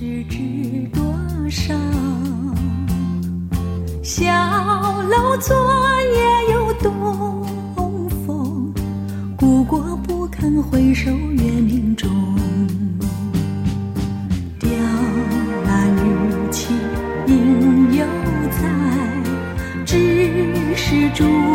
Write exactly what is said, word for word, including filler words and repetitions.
是知多少？小楼昨夜有东风，故国不堪回首月明中。雕栏玉砌应犹在，只是竹